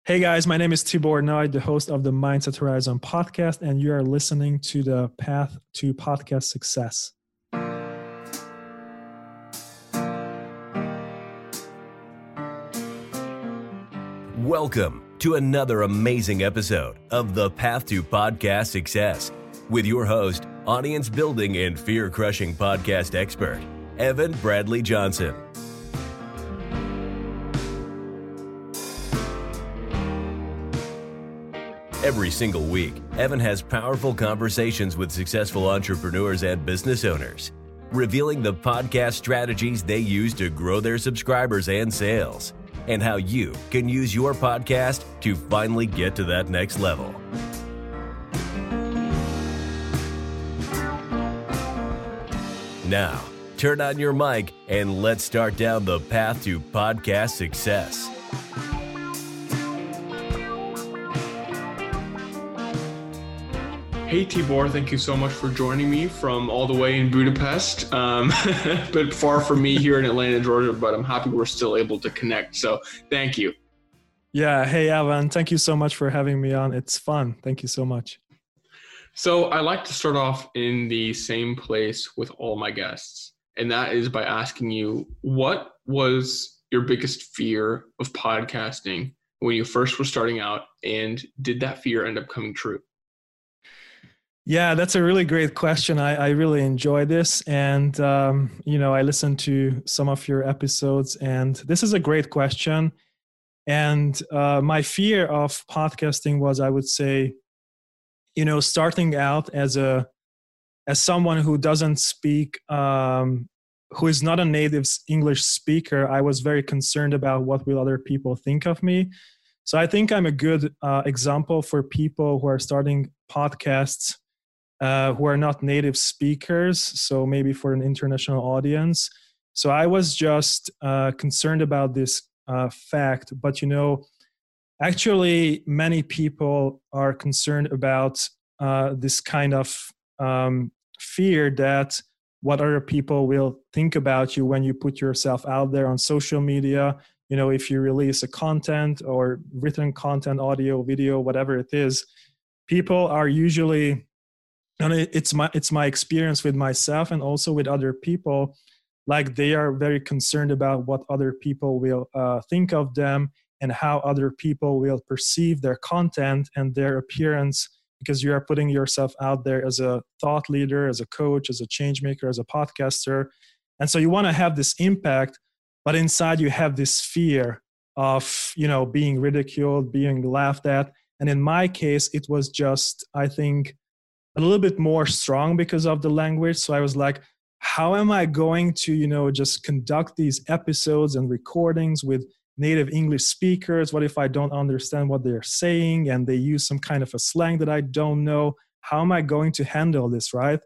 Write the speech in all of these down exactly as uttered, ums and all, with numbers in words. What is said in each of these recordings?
Hey guys, my name is Tibor Noy, the host of the Mindset Horizon podcast, and you are listening to the Path to Podcast Success. Welcome to another amazing episode of the Path to Podcast Success with your host, audience building and fear crushing podcast expert, Evan Bradley Johnson. Every single week, Evan has powerful conversations with successful entrepreneurs and business owners, revealing the podcast strategies they use to grow their subscribers and sales, and how you can use your podcast to finally get to that next level. Now, turn on your mic and let's start down the path to podcast success. Hey Tibor, thank you so much for joining me from all the way in Budapest, um, but far from me here in Atlanta, Georgia, but I'm happy we're still able to connect. So thank you. Yeah. Hey, Evan. Thank you so much for having me on. It's fun. Thank you so much. So I like to start off in the same place with all my guests, and that is by asking you, what was your biggest fear of podcasting when you first were starting out, and did that fear end up coming true? Yeah, that's a really great question. I, I really enjoy this. And, um, you know, I listened to some of your episodes, and this is a great question. And uh, my fear of podcasting was, I would say, you know, starting out as a as someone who doesn't speak, um, who is not a native English speaker, I was very concerned about what will other people think of me. So I think I'm a good uh, example for people who are starting podcasts Uh, who are not native speakers, so maybe for an international audience. So I was just uh, concerned about this uh, fact, but you know, actually many people are concerned about uh, this kind of um, fear that what other people will think about you when you put yourself out there on social media. You know, if you release a content or written content, audio, video, whatever it is, people are usually, and it's my it's my experience with myself and also with other people, like they are very concerned about what other people will uh, think of them and how other people will perceive their content and their appearance, because you are putting yourself out there as a thought leader, as a coach, as a change maker, as a podcaster. And so you want to have this impact, but inside you have this fear of, you know, being ridiculed, being laughed at. And in my case, it was just, I think, a little bit more strong because of the language. So I was like, how am I going to, you know, just conduct these episodes and recordings with native English speakers? What if I don't understand what they're saying and they use some kind of a slang that I don't know? How am I going to handle this, right?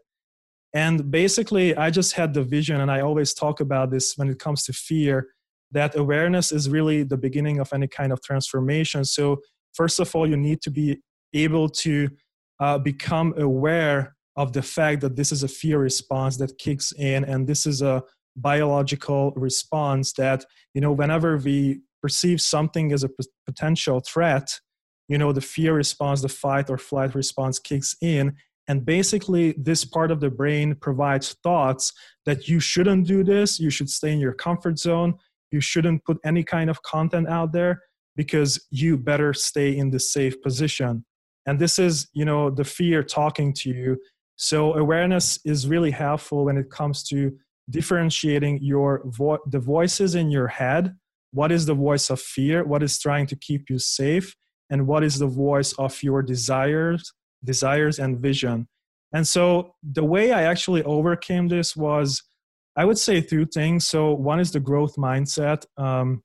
And basically, I just had the vision, and I always talk about this when it comes to fear, that awareness is really the beginning of any kind of transformation. So first of all, you need to be able to Uh, become aware of the fact that this is a fear response that kicks in, and this is a biological response that, you know, whenever we perceive something as a p- potential threat, you know, the fear response, the fight or flight response kicks in. And basically, this part of the brain provides thoughts that you shouldn't do this, you should stay in your comfort zone, you shouldn't put any kind of content out there because you better stay in the safe position. And this is, you know, the fear talking to you. So awareness is really helpful when it comes to differentiating your vo- the voices in your head. What is the voice of fear? What is trying to keep you safe? And what is the voice of your desires, desires and vision? And so the way I actually overcame this was, I would say, through things. So one is the growth mindset, um,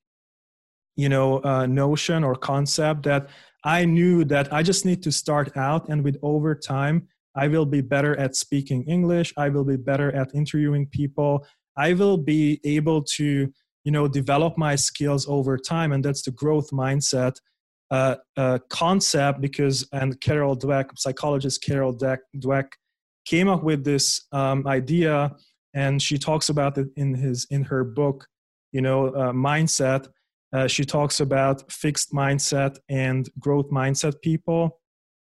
you know, uh, notion or concept that I knew that I just need to start out, and with over time, I will be better at speaking English. I will be better at interviewing people. I will be able to, you know, develop my skills over time. And that's the growth mindset uh, uh, concept, because, and Carol Dweck, psychologist Carol Dweck, Dweck came up with this um, idea, and she talks about it in his, in her book, you know, uh, Mindset. Uh, she talks about fixed mindset and growth mindset people.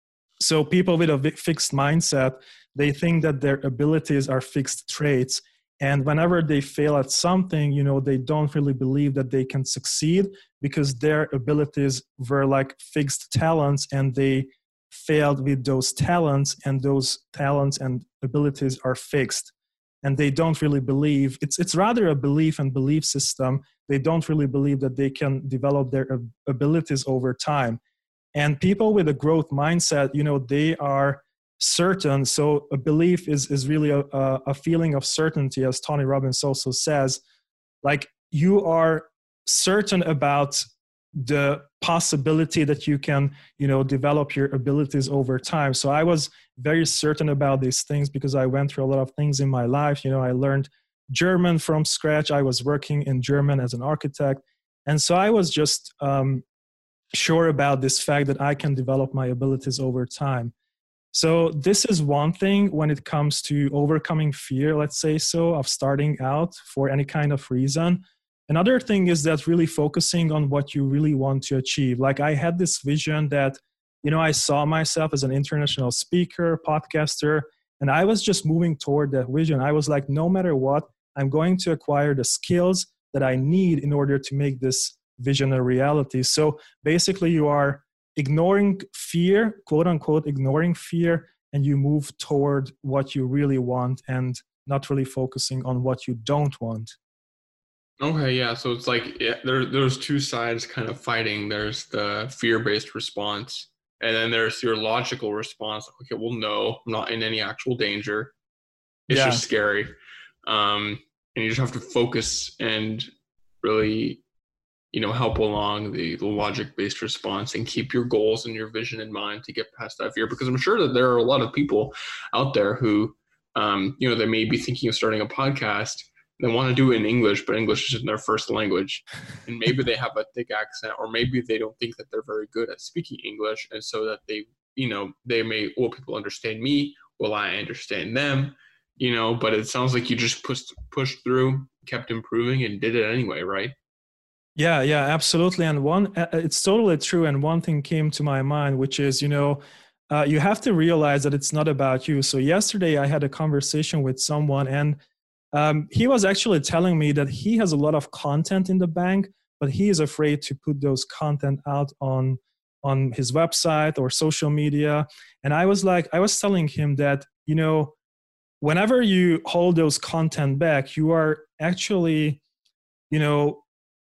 So people with a fixed mindset, they think that their abilities are fixed traits. And whenever they fail at something, you know, they don't really believe that they can succeed because their abilities were like fixed talents and they failed with those talents, and those talents and abilities are fixed. And they don't really believe, it's it's rather a belief and belief system. They don't really believe that they can develop their abilities over time. And people with a growth mindset, you know, they are certain. So a belief is, is really a, a feeling of certainty, as Tony Robbins also says. Like, you are certain about the possibility that you can, you know, develop your abilities over time. So I was very certain about these things because I went through a lot of things in my life. You know, I learned German from scratch. I was working in German as an architect. And so I was just um, sure about this fact that I can develop my abilities over time. So this is one thing when it comes to overcoming fear, let's say so, of starting out for any kind of reason. Another thing is that really focusing on what you really want to achieve. Like, I had this vision that, you know, I saw myself as an international speaker, podcaster, and I was just moving toward that vision. I was like, no matter what, I'm going to acquire the skills that I need in order to make this vision a reality. So basically you are ignoring fear, quote unquote, ignoring fear, and you move toward what you really want and not really focusing on what you don't want. Okay, yeah. So it's like yeah, there, there's two sides kind of fighting. There's the fear-based response, and then there's your logical response. Okay, well, no, I'm not in any actual danger. It's yeah. just scary. Um, and you just have to focus and really, you know, help along the, the logic-based response and keep your goals and your vision in mind to get past that fear. Because I'm sure that there are a lot of people out there who, um, you know, they may be thinking of starting a podcast. They want to do it in English, but English isn't their first language. And maybe they have a thick accent, or maybe they don't think that they're very good at speaking English. And so that they, you know, they may, will people understand me? Will I understand them? You know, but it sounds like you just pushed, pushed through, kept improving, and did it anyway, right? Yeah, yeah, absolutely. And one, it's totally true. And one thing came to my mind, which is, you know, uh, you have to realize that it's not about you. So yesterday I had a conversation with someone, and Um, he was actually telling me that he has a lot of content in the bank, but he is afraid to put those content out on, on his website or social media. And I was like, I was telling him that, you know, whenever you hold those content back, you are actually, you know,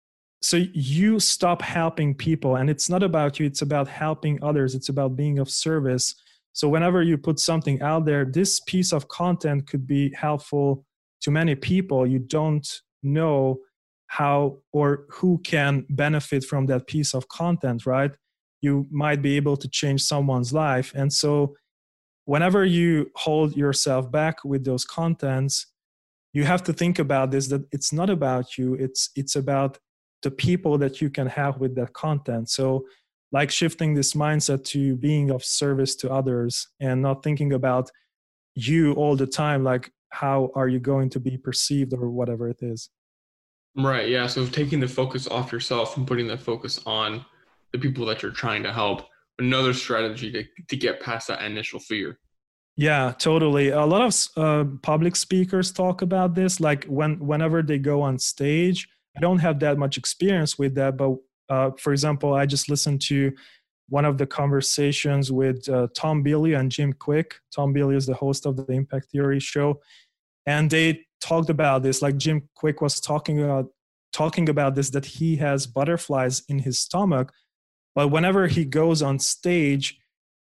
so you stop helping people. And it's not about you, it's about helping others. It's about being of service. So whenever you put something out there, this piece of content could be helpful to many people. You don't know how or who can benefit from that piece of content, right? You might be able to change someone's life. And so whenever you hold yourself back with those contents, you have to think about this, that it's not about you, it's it's about the people that you can have with that content. So like shifting this mindset to being of service to others and not thinking about you all the time, like how are you going to be perceived or whatever it is. Right. Yeah. So taking the focus off yourself and putting the focus on the people that you're trying to help. Another strategy to, to get past that initial fear. Yeah, totally. A lot of uh, public speakers talk about this. Like when whenever they go on stage, I don't have that much experience with that. But uh, for example, I just listened to one of the conversations with uh, Tom Bilyeu and Jim Quick. Tom Bilyeu is the host of the Impact Theory show. And they talked about this, like Jim Quick was talking about, talking about this, that he has butterflies in his stomach. But whenever he goes on stage,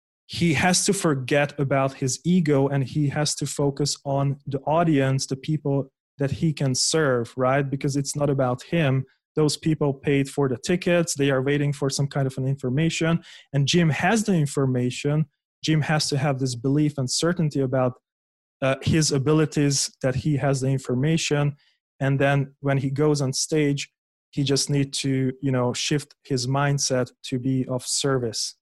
he has to forget about his ego and he has to focus on the audience, the people that he can serve, right? Because it's not about him. Those people paid for the tickets. They are waiting for some kind of an information. And Jim has the information. Jim has to have this belief and certainty about uh, his abilities, that he has the information. And then when he goes on stage, he just needs to, you know, shift his mindset to be of service.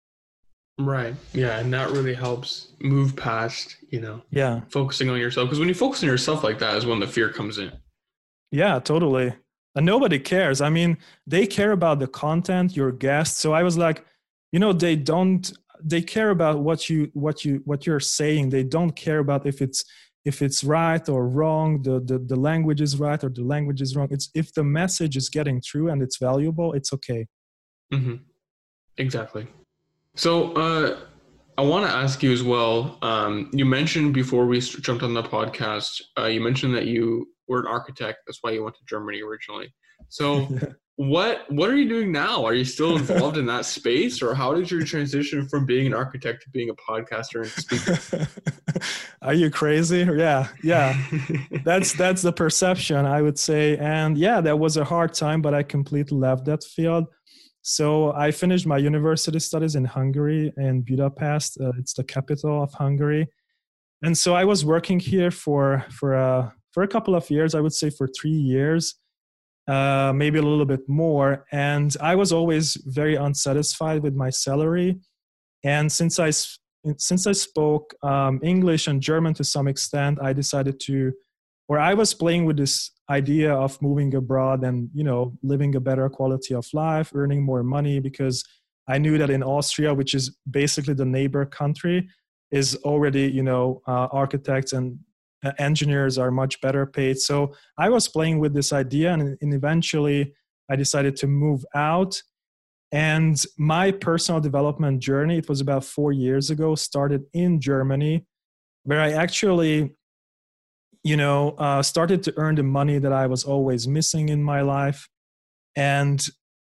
Right. Yeah. And that really helps move past, you know, yeah, focusing on yourself. Because when you focus on yourself like that is when the fear comes in. Yeah, totally. And nobody cares. I mean, they care about the content, your guests. So I was like, you know, they don't, they care about what you, what you, what you're saying. They don't care about if it's, if it's right or wrong, the, the, the language is right or the language is wrong. It's if the message is getting through and it's valuable, it's okay. Mm-hmm. Exactly. So uh, I want to ask you as well. Um, you mentioned before we jumped on the podcast, uh, you mentioned that you were an architect. That's why you went to Germany originally. So yeah. what what are you doing now? Are you still involved in that space, or how did you transition from being an architect to being a podcaster and speaker? Are you crazy? Yeah, yeah. that's that's the perception, I would say. And yeah, that was a hard time, but I completely left that field. So I finished my university studies in Hungary, in Budapest. Uh, it's the capital of Hungary. And so I was working here for for a, for a couple of years, I would say for three years, uh, maybe a little bit more. And I was always very unsatisfied with my salary. And since I, since I spoke um, English and German to some extent, I decided to, or I was playing with this idea of moving abroad and, you know, living a better quality of life, earning more money, because I knew that in Austria, which is basically the neighbor country, is already, you know, uh, architects and uh, engineers are much better paid. So I was playing with this idea, and, and eventually I decided to move out. And my personal development journey, it was about four years ago, started in Germany, where I actually, you know, uh, started to earn the money that I was always missing in my life. And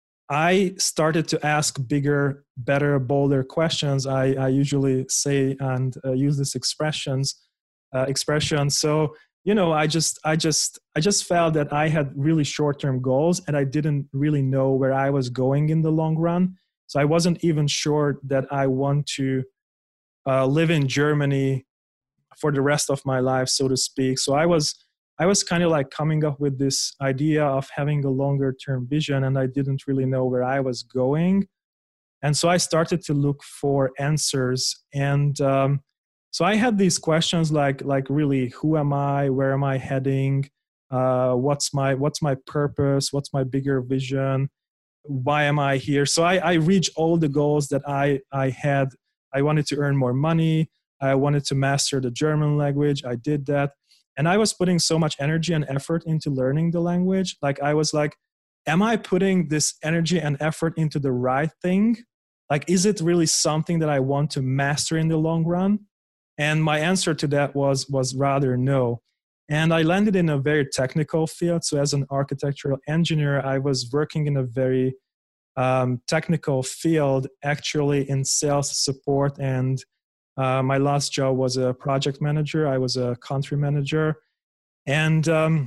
I started to ask bigger, better, bolder questions. I, I usually say and uh, use this expressions, uh, expression. So, you know, I just, I just, I just felt that I had really short-term goals, and I didn't really know where I was going in the long run. So I wasn't even sure that I want to uh, live in Germany for the rest of my life, so to speak. So I was, I was kind of like coming up with this idea of having a longer term vision, and I didn't really know where I was going. And so I started to look for answers. And um, so I had these questions like, like really, who am I? Where am I heading? Uh, what's my, what's my purpose? What's my bigger vision? Why am I here? So I, I reached all the goals that I, I had. I wanted to earn more money. I wanted to master the German language. I did that. And I was putting so much energy and effort into learning the language. Like I was like, am I putting this energy and effort into the right thing? Like, is it really something that I want to master in the long run? And my answer to that was, was rather no. And I landed in a very technical field. So as an architectural engineer, I was working in a very um, technical field, actually in sales support. And uh, my last job was a project manager. I was a country manager. And um,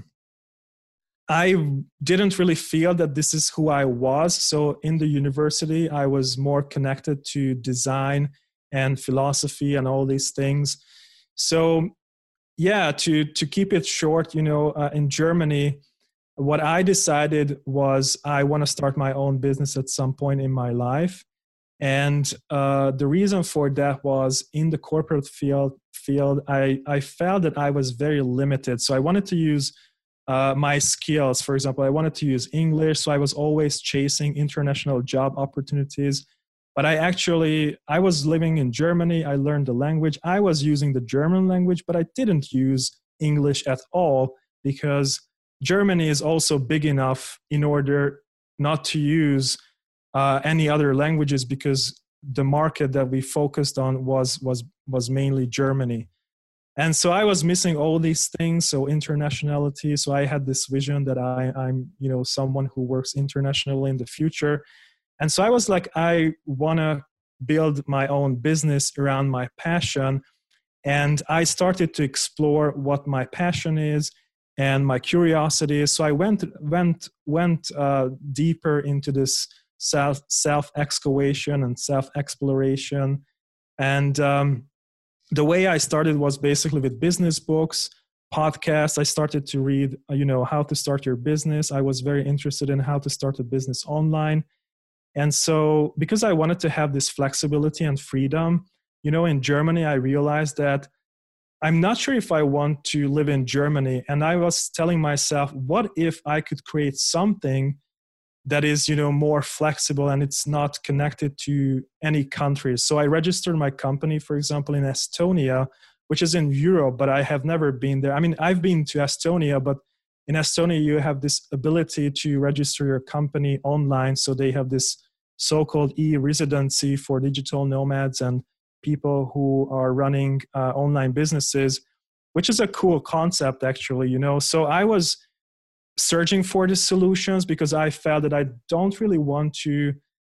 I didn't really feel that this is who I was. So in the university, I was more connected to design and philosophy and all these things. So yeah, to, to keep it short, you know, uh, in Germany, what I decided was I want to start my own business at some point in my life. And uh, the reason for that was in the corporate field, field I, I felt that I was very limited. So I wanted to use uh, my skills. For example, I wanted to use English. So I was always chasing international job opportunities. But I actually, I was living in Germany. I learned the language. I was using the German language, but I didn't use English at all because Germany is also big enough in order not to use uh, any other languages because the market that we focused on was, was, was mainly Germany. And so I was missing all these things. So internationality. So I had this vision that I, I'm, you know, someone who works internationally in the future. And so I was like, I want to build my own business around my passion. And I started to explore what my passion is and my curiosity is. So I went went went uh, deeper into this self self excavation and self exploration. And um, the way I started was basically with business books, podcasts. I started to read, you know, how to start your business. I was very interested in how to start a business online. And so because I wanted to have this flexibility and freedom, you know, in Germany, I realized that I'm not sure if I want to live in Germany. And I was telling myself, what if I could create something that is, you know, more flexible and it's not connected to any country. So I registered my company, for example, in Estonia, which is in Europe, but I have never been there. I mean, I've been to Estonia, but in Estonia, you have this ability to register your company online. So they have this so-called e-residency for digital nomads and people who are running uh, online businesses, which is a cool concept, actually, you know. So I was searching for the solutions because I felt that I don't really want to.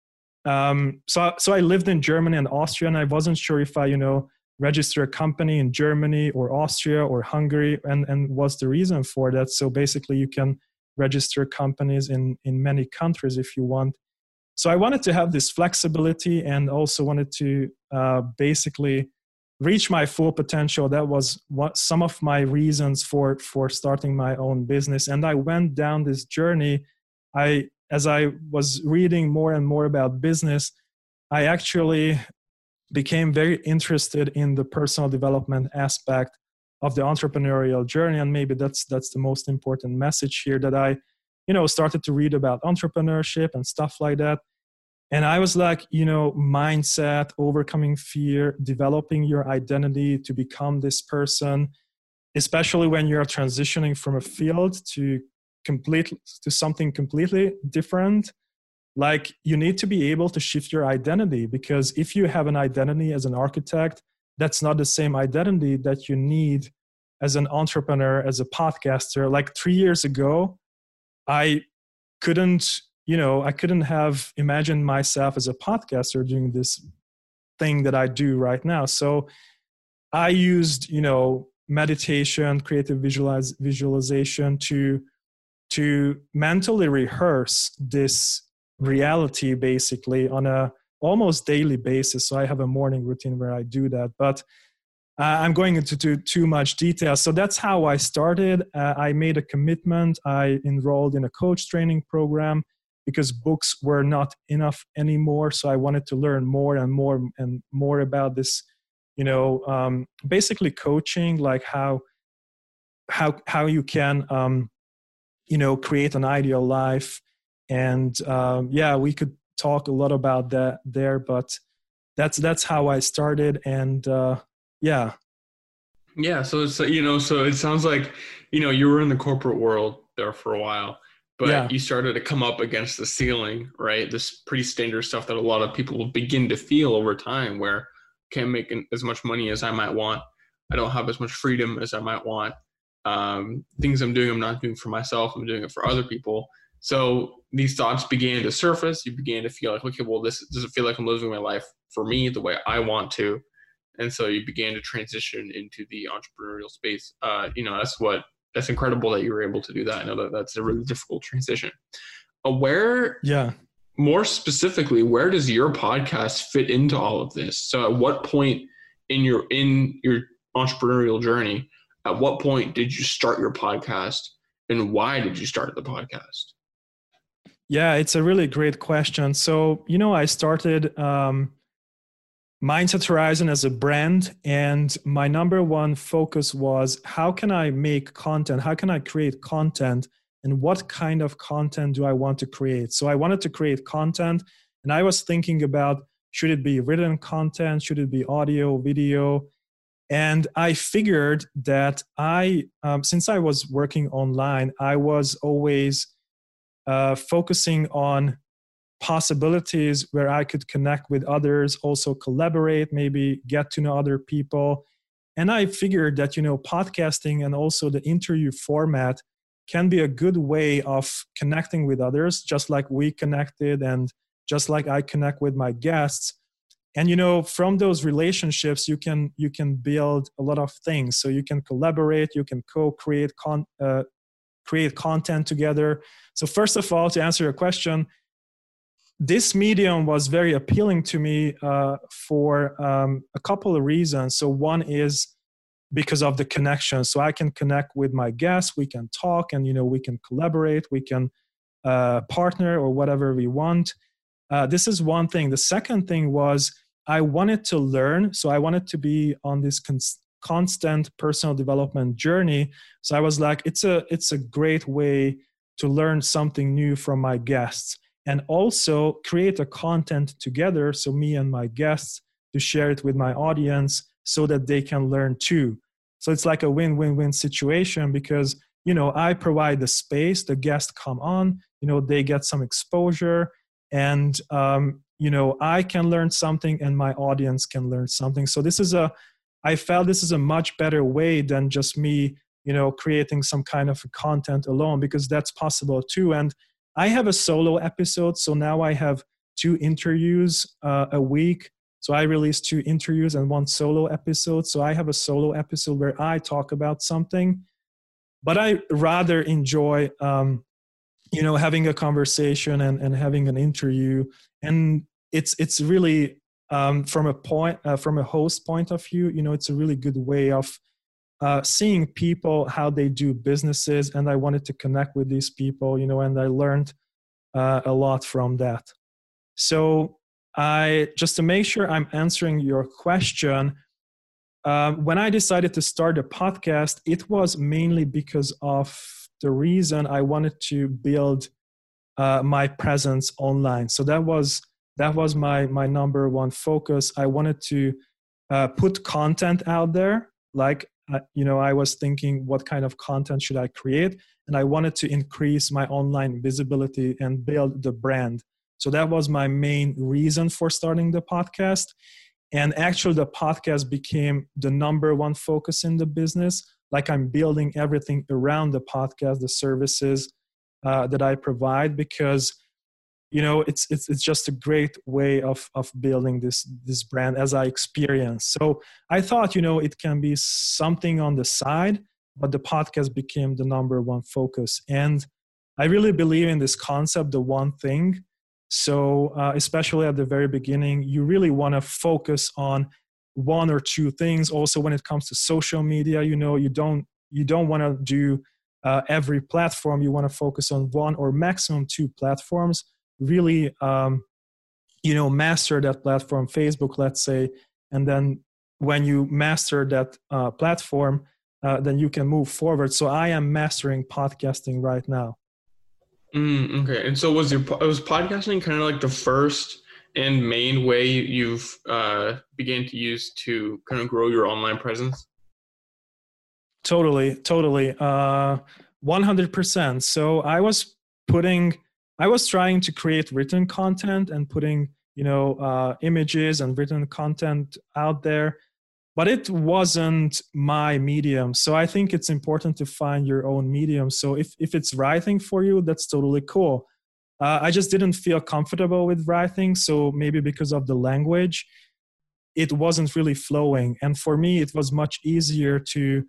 Um, so, so I lived in Germany and Austria, and I wasn't sure if I, you know, register a company in Germany or Austria or Hungary, and, and what's the reason for that. So basically you can register companies in, in many countries if you want. So I wanted to have this flexibility and also wanted to uh, basically reach my full potential. That was what some of my reasons for, for starting my own business. And I went down this journey. I, as I was reading more and more about business, I actually became very interested in the personal development aspect of the entrepreneurial journey. And maybe that's that's the most important message here, that I, you know, started to read about entrepreneurship and stuff like that. And I was like, you know, mindset, overcoming fear, developing your identity to become this person, especially when you're transitioning from a field to complete to something completely different. Like, you need to be able to shift your identity, because if you have an identity as an architect, that's not the same identity that you need as an entrepreneur, as a podcaster. Like three years ago, I couldn't, you know, I couldn't have imagined myself as a podcaster doing this thing that I do right now. So I used, you know, meditation, creative visualize, visualization to, to mentally rehearse this reality basically on a almost daily basis. So I have a morning routine where I do that, but uh, I'm going into too, too much detail. So that's how I started. Uh, I made a commitment. I enrolled in a coach training program because books were not enough anymore. So I wanted to learn more and more and more about this, you know, um, basically coaching, like how, how, how you can, um, you know, create an ideal life. And um, yeah, we could talk a lot about that there, but that's that's how I started. And uh, yeah, yeah. So it's you know, so it sounds like you know you were in the corporate world there for a while, but yeah. you started to come up against the ceiling, right? This pretty standard stuff that a lot of people will begin to feel over time, where I can't make as much money as I might want. I don't have as much freedom as I might want. Um, things I'm doing, I'm not doing for myself. I'm doing it for other people. So these thoughts began to surface. You began to feel like, okay, well, this doesn't feel like I'm living my life for me the way I want to. And so you began to transition into the entrepreneurial space. Uh, you know, that's what, that's incredible that you were able to do that. I know that that's a really difficult transition. Uh, where, yeah. more specifically, where does your podcast fit into all of this? So at what point in your, in your entrepreneurial journey, at what point did you start your podcast, and why did you start the podcast? Yeah, it's a really great question. So, you know, I started um, Mindset Horizon as a brand, and my number one focus was, how can I make content? How can I create content? And what kind of content do I want to create? So I wanted to create content, and I was thinking about, should it be written content? Should it be audio, video? And I figured that I, um, since I was working online, I was always Uh, focusing on possibilities where I could connect with others, also collaborate, maybe get to know other people. And I figured that, you know, podcasting and also the interview format can be a good way of connecting with others, just like we connected and just like I connect with my guests. And, you know, from those relationships, you can you can build a lot of things. So you can collaborate, you can co-create con- uh, create content together. So first of all, to answer your question, this medium was very appealing to me uh, for um, a couple of reasons. So one is because of the connection. So I can connect with my guests, we can talk, and, you know, we can collaborate, we can uh, partner or whatever we want. Uh, this is one thing. The second thing was I wanted to learn. So I wanted to be on this cons- constant personal development journey. So I was like, it's a it's a great way to learn something new from my guests, and also create a content together, so me and my guests, to share it with my audience so that they can learn too. So it's like a win-win-win situation, because, you know, I provide the space, the guests come on, you know, they get some exposure, and, um, you know, I can learn something and my audience can learn something. So this is a, I felt this is a much better way than just me, you know, creating some kind of content alone, because that's possible too. And I have a solo episode. So now I have two interviews uh, a week. So I release two interviews and one solo episode. So I have a solo episode where I talk about something, but I rather enjoy, um, you know, having a conversation and, and having an interview. And it's it's really um, from a point uh, from a host point of view, you know, it's a really good way of uh, seeing people, how they do businesses. And I wanted to connect with these people, you know, and I learned uh, a lot from that. So I, just to make sure I'm answering your question, um, when I decided to start a podcast, it was mainly because of the reason I wanted to build uh, my presence online. So that was that was my my number one focus. I wanted to uh, put content out there. Like uh, you know, I was thinking, what kind of content should I create? And I wanted to increase my online visibility and build the brand. So that was my main reason for starting the podcast. And actually the podcast became the number one focus in the business. Like I'm building everything around the podcast, the services uh, that I provide, because, you know, it's, it's, it's just a great way of, of building this, this brand as I experience. So I thought, you know, it can be something on the side, but the podcast became the number one focus. And I really believe in this concept, the one thing. So uh, especially at the very beginning, you really want to focus on one or two things. Also, when it comes to social media, you know, you don't you don't want to do uh, every platform. You want to focus on one or maximum two platforms. Really, um, you know, master that platform, Facebook, let's say, and then when you master that uh, platform, uh, then you can move forward. So I am mastering podcasting right now. Mm, okay. And so was your was podcasting kind of like the first and main way you've uh, began to use to kind of grow your online presence? Totally, totally. Uh, one hundred percent. So I was putting, I was trying to create written content and putting, you know, uh, images and written content out there, but it wasn't my medium. So I think it's important to find your own medium. So if, if it's writing for you, that's totally cool. Uh, I just didn't feel comfortable with writing. So maybe because of the language, it wasn't really flowing. And for me, it was much easier to,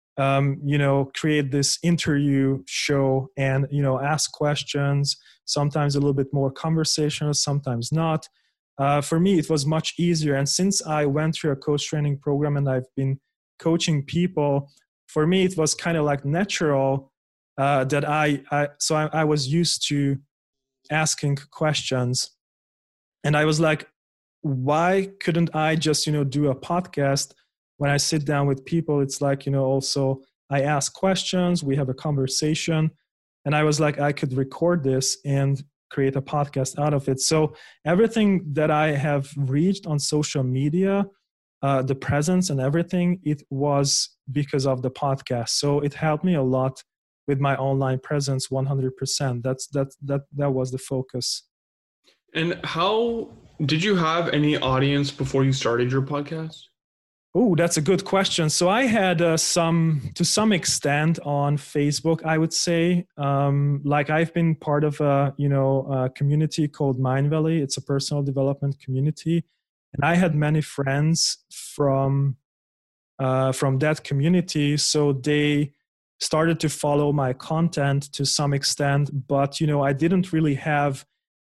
um, you know, create this interview show and, you know, ask questions, sometimes a little bit more conversational, sometimes not. Uh, for me, it was much easier. And since I went through a coach training program and I've been coaching people, for me, it was kind of like natural uh, that I, I so I, I was used to asking questions. And I was like, why couldn't I just, you know, do a podcast? When I sit down with people, it's like, you know, also I ask questions, we have a conversation. And I was like, I could record this and create a podcast out of it. So everything that I have reached on social media, uh, the presence and everything, it was because of the podcast. So it helped me a lot with my online presence, one hundred percent. That's that that that was the focus. And how did you have any audience before you started your podcast? Oh, that's a good question. So I had uh, some, to some extent, on Facebook, I would say. Um, like I've been part of a, you know, a community called Mindvalley. It's a personal development community, and I had many friends from uh, from that community. So they started to follow my content to some extent, but you know, I didn't really have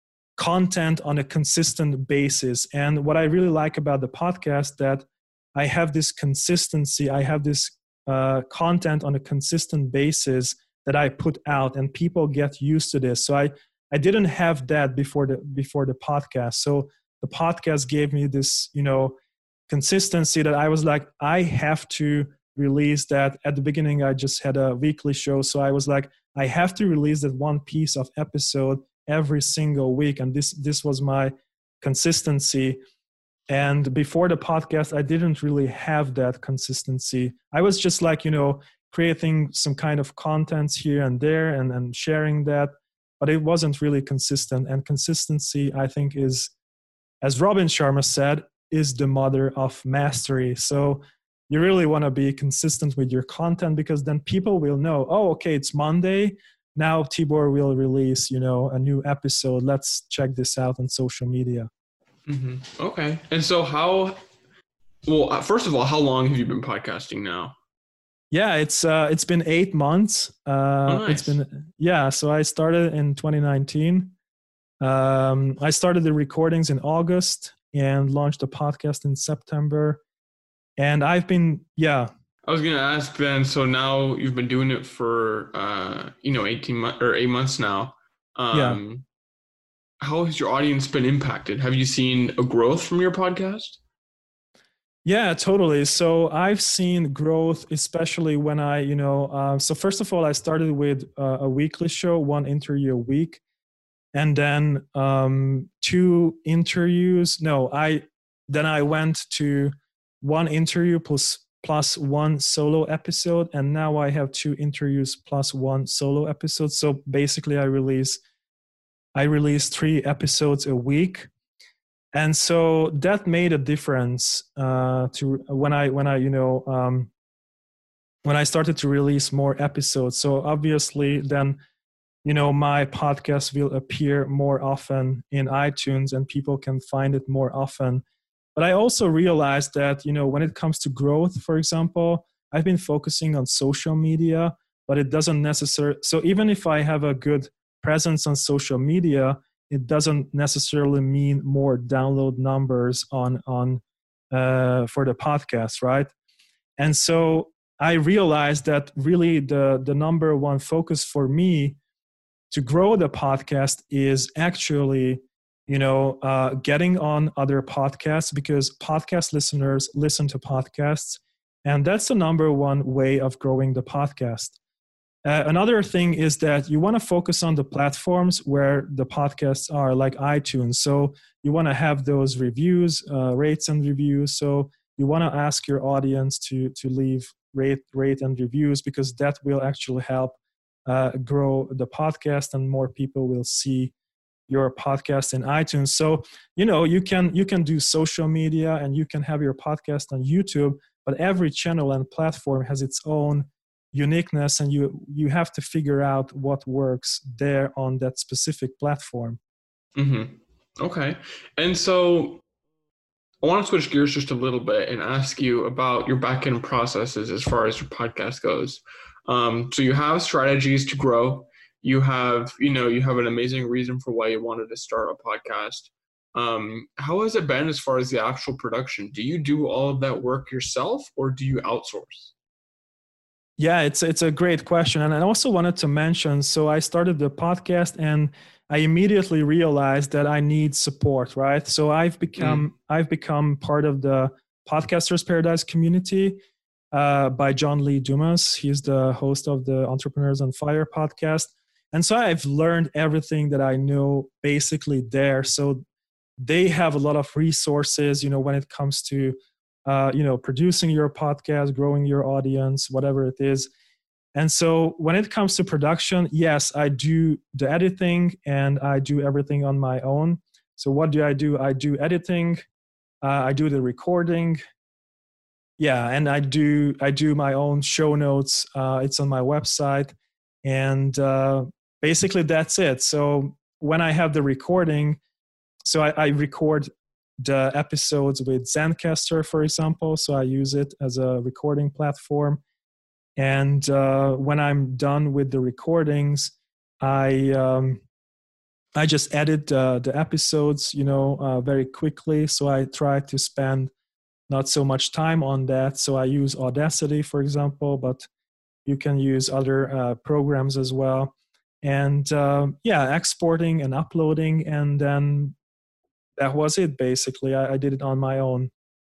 content on a consistent basis. And what I really like about the podcast, that I have this consistency. I have this uh, content on a consistent basis that I put out, and people get used to this. So I, I didn't have that before the before the podcast. So the podcast gave me this, you know, consistency that I was like, I have to release that. At the beginning, I just had a weekly show. So I was like, I have to release that one piece of episode every single week. And this, this was my consistency. And before the podcast, I didn't really have that consistency. I was just like, you know, creating some kind of contents here and there and, and sharing that, but it wasn't really consistent. And consistency, I think, is, as Robin Sharma said, is the mother of mastery. So you really want to be consistent with your content, because then people will know, oh, okay, it's Monday. Now Tibor will release, you know, a new episode. Let's check this out on social media. Mm-hmm. Okay. And so how, well, first of all, how long have you been podcasting now? Yeah, it's uh, it's been eight months. Uh, oh, nice. It's been, yeah. So I started in twenty nineteen. Um, I started the recordings in August and launched the podcast in September. And I've been, yeah. I was going to ask then, so now you've been doing it for, uh, you know, eighteen months or eight months now. Um, yeah. How has your audience been impacted? Have you seen a growth from your podcast? Yeah, totally. So I've seen growth, especially when I, you know, uh, so first of all, I started with uh, a weekly show, one interview a week, and then um, two interviews. No, I, then I went to one interview plus, plus one solo episode. And now I have two interviews plus one solo episode. So basically I release, I release three episodes a week. And so that made a difference uh, to when I when I you know um, when I started to release more episodes. So obviously, then you know my podcast will appear more often in iTunes, and people can find it more often. But I also realized that you know when it comes to growth, for example, I've been focusing on social media, but it doesn't necessarily. So even if I have a good presence on social media, it doesn't necessarily mean more download numbers on on uh, for the podcast, right? And so I realized that really the the number one focus for me to grow the podcast is actually, you know, uh, getting on other podcasts, because podcast listeners listen to podcasts, and that's the number one way of growing the podcast. Uh, another thing is that you want to focus on the platforms where the podcasts are, like iTunes. So you want to have those reviews, uh, rates and reviews. So you want to ask your audience to to leave rate, rate and reviews, because that will actually help uh, grow the podcast, and more people will see your podcast in iTunes. So you know you can you can do social media, and you can have your podcast on YouTube, but every channel and platform has its own uniqueness, and you you have to figure out what works there on that specific platform. Mm-hmm. Okay. And so I want to switch gears just a little bit and ask you about your back-end processes as far as your podcast goes. Um, so you have strategies to grow. You have, you know, you have an amazing reason for why you wanted to start a podcast. Um, how has it been as far as the actual production? Do you do all of that work yourself, or do you outsource? Yeah, it's it's a great question. And I also wanted to mention, so I started the podcast and I immediately realized that I need support, right? So I've become mm. I've become part of the Podcasters Paradise community uh, by John Lee Dumas. He's the host of the Entrepreneurs on Fire podcast. And so I've learned everything that I know basically there. So they have a lot of resources, you know, when it comes to Uh, you know, producing your podcast, growing your audience, whatever it is. And so when it comes to production, yes, I do the editing and I do everything on my own. So what do I do? I do editing, uh, I do the recording. Yeah, and I do I do my own show notes. Uh, it's on my website. And uh, basically that's it. So when I have the recording, so I, I record the episodes with Zencastr, for example. So I use it as a recording platform. And uh, when I'm done with the recordings, I um, I just edit uh, the episodes, you know, uh, very quickly. So I try to spend not so much time on that. So I use Audacity, for example, but you can use other uh, programs as well. And uh, yeah, exporting and uploading, and then that was it, basically. I, I did it on my own.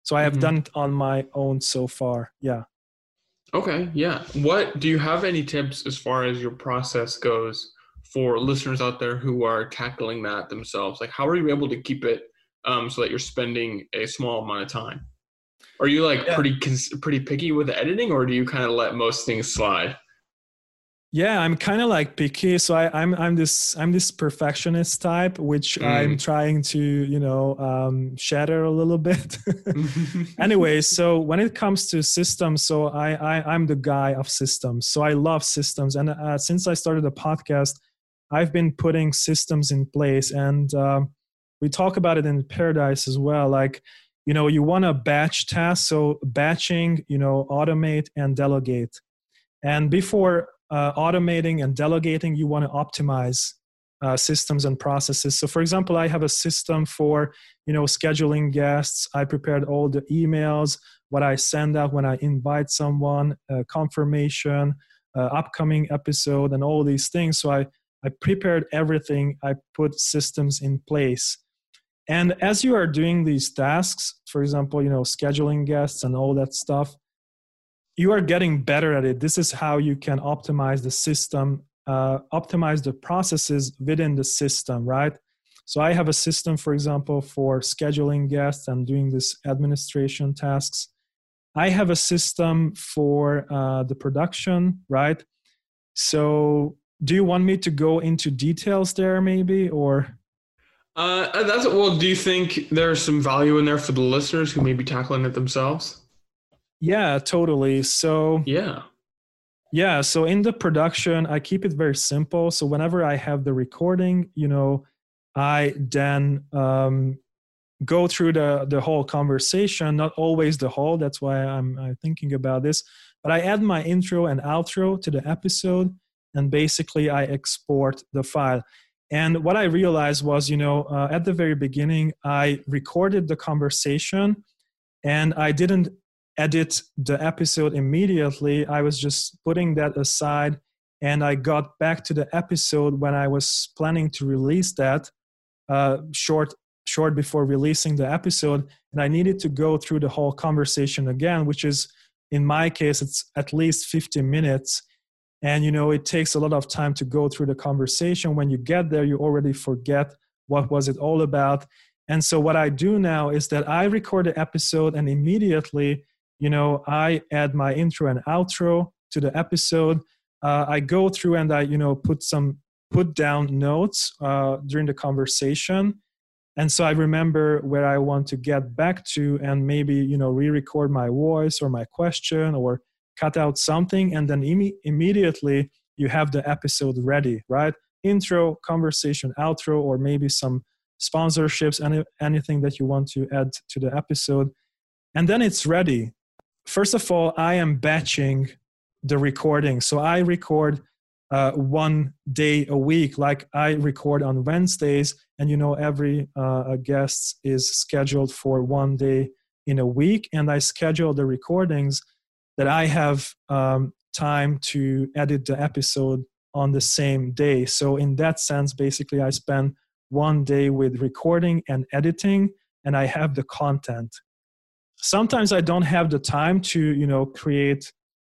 So I have Mhm. done it on my own so far. Yeah. Okay, yeah. What do you have any tips as far as your process goes for listeners out there who are tackling that themselves? Like, how are you able to keep it um, so that you're spending a small amount of time? Are you like Yeah. pretty cons- pretty picky with the editing, or do you kind of let most things slide? Yeah, I'm kind of like picky. So I, I'm I'm this I'm this perfectionist type, which I'm Mm. trying to, you know, um, shatter a little bit. Anyway, so when it comes to systems, so I, I I'm the guy of systems. So I love systems, and uh, since I started the podcast, I've been putting systems in place, and um, we talk about it in Paradise as well. Like, you know, you want to batch tasks, so batching, you know, automate and delegate. And before uh, automating and delegating, you want to optimize uh, systems and processes. So, for example, I have a system for, you know, scheduling guests. I prepared all the emails, what I send out when I invite someone, uh, confirmation, uh, upcoming episode, and all these things. So I I prepared everything. I put systems in place. And as you are doing these tasks, for example, you know, scheduling guests and all that stuff, you are getting better at it. This is how you can optimize the system, uh, optimize the processes within the system, right? So I have a system, for example, for scheduling guests and doing this administration tasks. I have a system for uh, the production, right? So do you want me to go into details there maybe, or? Uh, that's well. Do you think there's some value in there for the listeners who may be tackling it themselves? Yeah, totally. So Yeah. yeah, so in the production, I keep it very simple. So whenever I have the recording, you know, I then um, go through the the whole conversation. Not always the whole. That's why I'm, I'm thinking about this. But I add my intro and outro to the episode, and basically I export the file. And what I realized was, you know, uh, at the very beginning, I recorded the conversation, and I didn't edit the episode immediately. I was just putting that aside, and I got back to the episode when I was planning to release that uh, short short before releasing the episode, and I needed to go through the whole conversation again, which is, in my case, it's at least fifty minutes. And you know, it takes a lot of time to go through the conversation. When you get there, you already forget what was it all about. And so what I do now is that I record the episode, and immediately, you know, I add my intro and outro to the episode. Uh, I go through and I, you know, put some put down notes uh, during the conversation. And so I remember where I want to get back to, and maybe, you know, re-record my voice or my question, or cut out something. And then Im- immediately you have the episode ready, right? Intro, conversation, outro, or maybe some sponsorships, any, anything that you want to add to the episode. And then it's ready. First of all, I am batching the recording. So I record uh, one day a week. Like I record on Wednesdays, and you know, every uh, guest is scheduled for one day in a week. And I schedule the recordings that I have um, time to edit the episode on the same day. So in that sense, basically I spend one day with recording and editing, and I have the content. Sometimes I don't have the time to, you know, create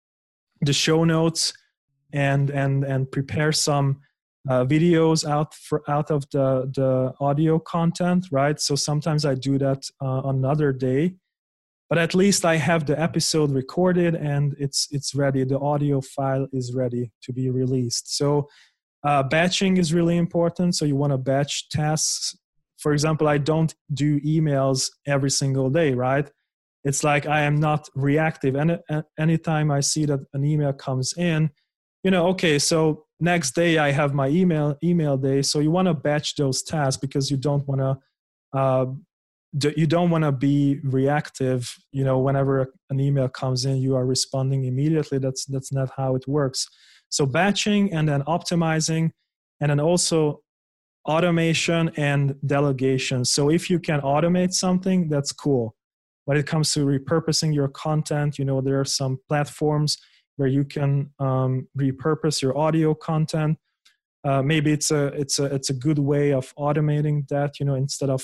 the show notes and and and prepare some uh, videos out for out of the the audio content, right? So sometimes I do that uh, another day, but at least I have the episode recorded and it's it's ready. The audio file is ready to be released. So uh, batching is really important. So you want to batch tasks. For example, I don't do emails every single day, right? It's like I am not reactive. And anytime I see that an email comes in, you know, okay, so next day I have my email email day. So you want to batch those tasks because you don't want to uh, you don't want to be reactive. You know, whenever an email comes in, you are responding immediately. That's that's not how it works. So batching and then optimizing, and then also automation and delegation. So if you can automate something, that's cool. When it comes to repurposing your content, you know, there are some platforms where you can um, repurpose your audio content. Uh, maybe it's a it's a it's a good way of automating that. You know, instead of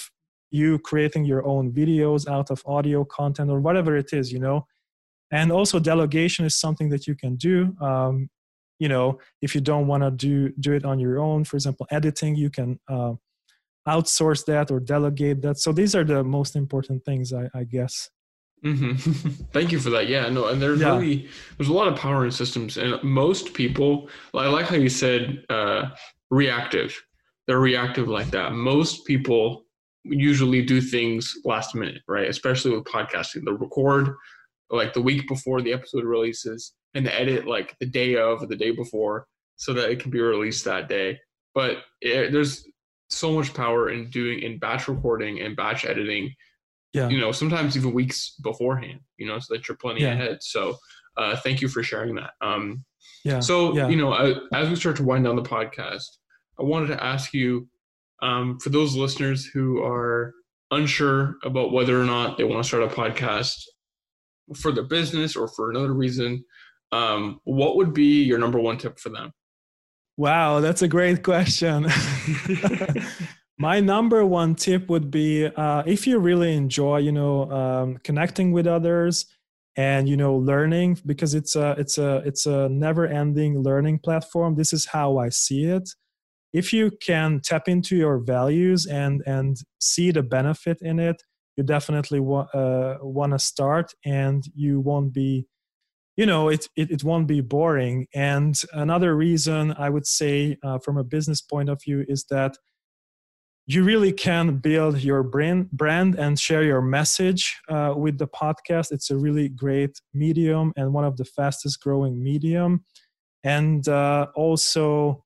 you creating your own videos out of audio content or whatever it is, you know. And also delegation is something that you can do. Um, you know, if you don't want to do do it on your own, for example, editing, you can uh, outsource that or delegate that. So these are the most important things, I, I guess. Mm-hmm. Thank you for that. Yeah, no, and there's yeah. really, there's a lot of power in systems, and most people, I like how you said uh, reactive. They're reactive like that. Most people usually do things last minute, right? Especially with podcasting. They'll record like the week before the episode releases and the edit like the day of or the day before so that it can be released that day. But it, there's so much power in doing in batch recording and batch editing, yeah. you know, sometimes even weeks beforehand, you know, so that you're planning yeah. ahead. So uh, thank you for sharing that. Um, yeah. So, yeah. you know, as we start to wind down the podcast, I wanted to ask you, um, for those listeners who are unsure about whether or not they want to start a podcast for their business or for another reason, um, what would be your number one tip for them? Wow, that's a great question. My number one tip would be uh, if you really enjoy, you know, um, connecting with others and, you know, learning, because it's a it's a it's a never-ending learning platform. This is how I see it. If you can tap into your values and and see the benefit in it, you definitely wa- uh, want to start, and you won't be, you know, it, it it won't be boring. And another reason I would say uh, from a business point of view is that you really can build your brand, brand and share your message uh, with the podcast. It's a really great medium and one of the fastest growing medium. And uh, also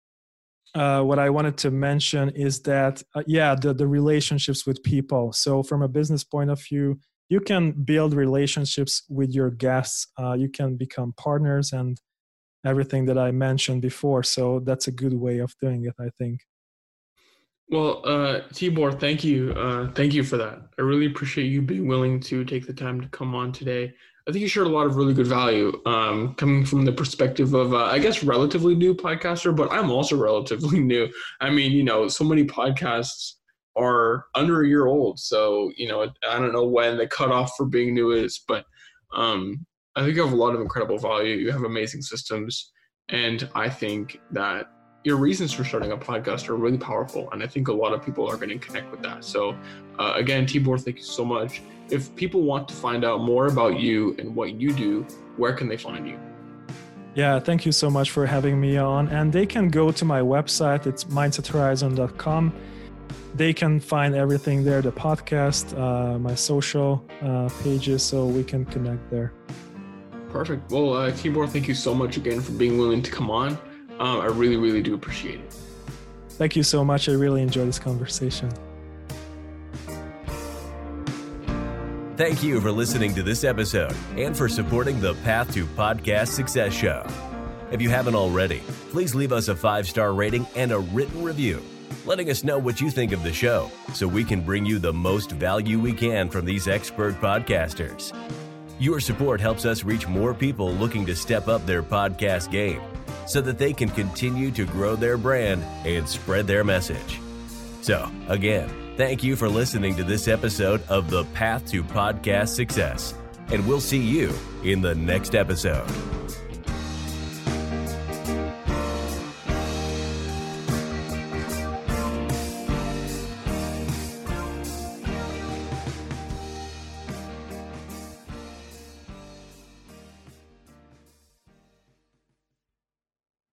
uh, what I wanted to mention is that, uh, yeah, the, the relationships with people. So from a business point of view, you can build relationships with your guests. Uh, you can become partners and everything that I mentioned before. So that's a good way of doing it, I think. Well, uh, Tibor, thank you. Uh, thank you for that. I really appreciate you being willing to take the time to come on today. I think you shared a lot of really good value um, coming from the perspective of, uh, I guess, relatively new podcaster, but I'm also relatively new. I mean, you know, so many podcasts are under a year old. So, you know, I don't know when the cutoff for being new is, but um, I think you have a lot of incredible value. You have amazing systems. And I think that your reasons for starting a podcast are really powerful. And I think a lot of people are going to connect with that. So uh, again, Tibor, thank you so much. If people want to find out more about you and what you do, where can they find you? Yeah, thank you so much for having me on. And they can go to my website. It's mindset horizon dot com. They can find everything there, the podcast, uh, my social uh, pages, so we can connect there. Perfect. Well, uh, Tibor, thank you so much again for being willing to come on. Um, I really, really do appreciate it. Thank you so much. I really enjoyed this conversation. Thank you for listening to this episode and for supporting the Path to Podcast Success Show. If you haven't already, please leave us a five-star rating and a written review, letting us know what you think of the show so we can bring you the most value we can from these expert podcasters. Your support helps us reach more people looking to step up their podcast game so that they can continue to grow their brand and spread their message. So, again, thank you for listening to this episode of The Path to Podcast Success, and we'll see you in the next episode.